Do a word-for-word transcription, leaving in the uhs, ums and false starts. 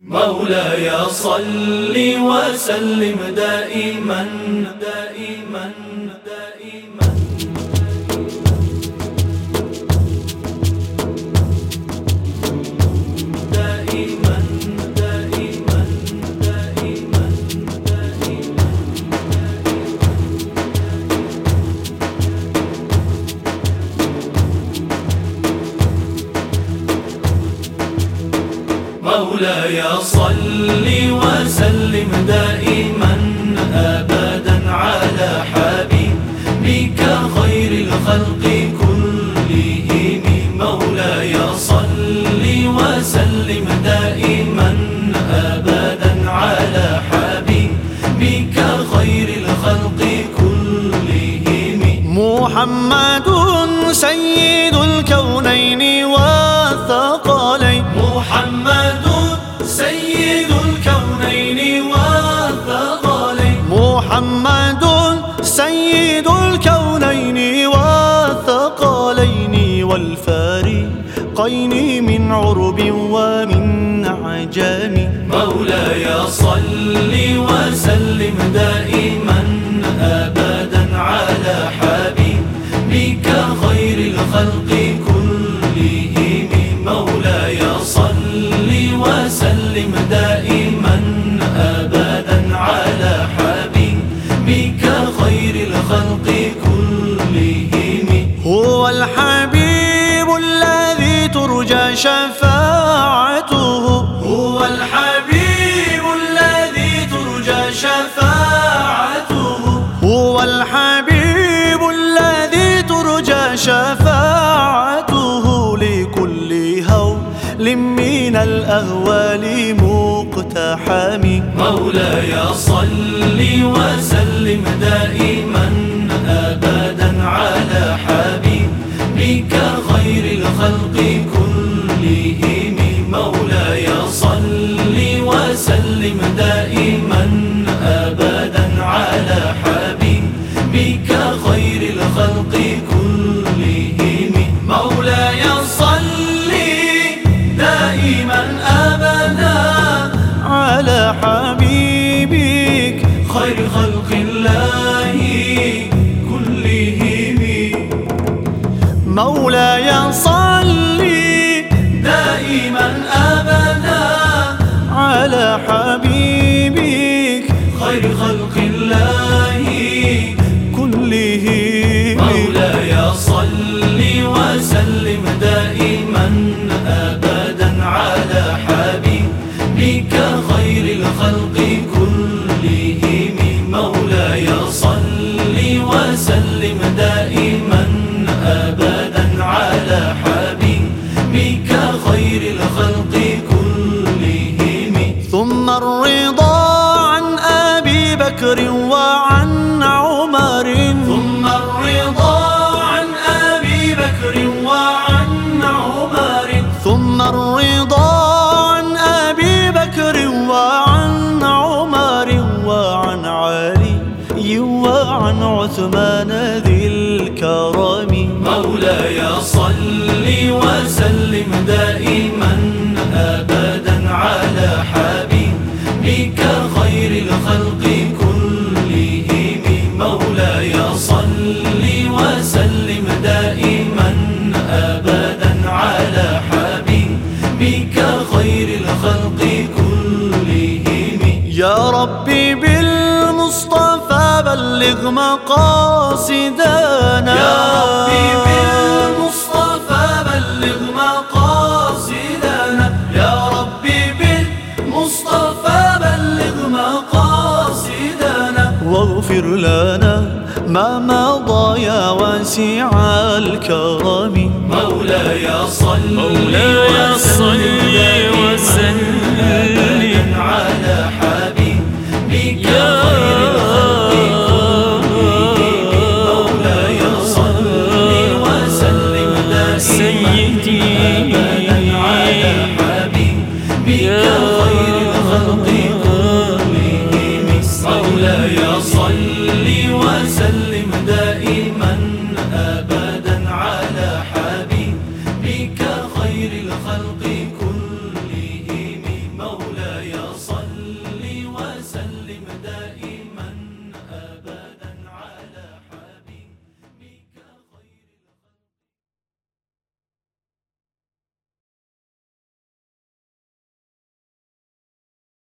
مولاي صل وسلم دائما دائما دائما دائما دائما دائما دائما مولاي صل وسلم دائما أبدا على حبيبك خير الخلق كلهم. مولاي صل وسلم دائما أبدا على حبيبك خير الخلق كلهم. محمد سيد الكونين والثقلين. محمد سيد الكونين والثقلين. محمد سيد الكونين والثقلين والفارقين من عرب ومن عجم. مولاي صل وسلم دائما أبدا على حبيبك خير الخلق كلهم. مولاي صل وسلم دائما أبدا على حبيبك خير الخلق كلهم. هو الحبيب الذي ترجى شفاعته. هو الحبيب الذي ترجى شفاعته. هو الحبيب الذي ترجى شفاعته لكل هول من الأهوال مقتحم. مولاي صل وسلم دائما أبدا على حبيبك خير الخلق كلهم. مولاي صل وسلم دائما أبدا على حبيبك خير الخلق كلهم. مولاي صل دائما أبدا على حبيبك خير خلق الله كلهم. مولاي صل دائما أبدا على حبيبك خير خلق الله كلهم. مولاي صل وسلم دائما أبدا على حبيبك خير الخلق كلهم. مولاي صل وسلم دائما أبدا على حبيبك خير الخلق كلهم. ثم الرضا عن أبي بكر وعن عمر. ثم الرضا عن أبي بكر وعن عمر. ثم الرضا عن أبي بكر وعن عمر وعن علي وعن عثمان ذي الكرم. مولاي صل وسلم دائما أبدا على حبيبك خير الخلق كلهم. مولاي صل وسلم دائما أبدا على حبيبك خير الخلق كلهم. يا ربي بالمصطفى بلغ مقاصدنا. يا ربي بالمصطفى بلغ مقاصدنا. يا ربي بالمصطفى بلغ مقاصدنا. واغفر لنا ما مضى يا واسع الكرم. مولاي صل مولاي صل وسلم على حبيبك خير الخلق كلهم. مولاي صل وسلم دائما أبدا على حبيبك خير الخلق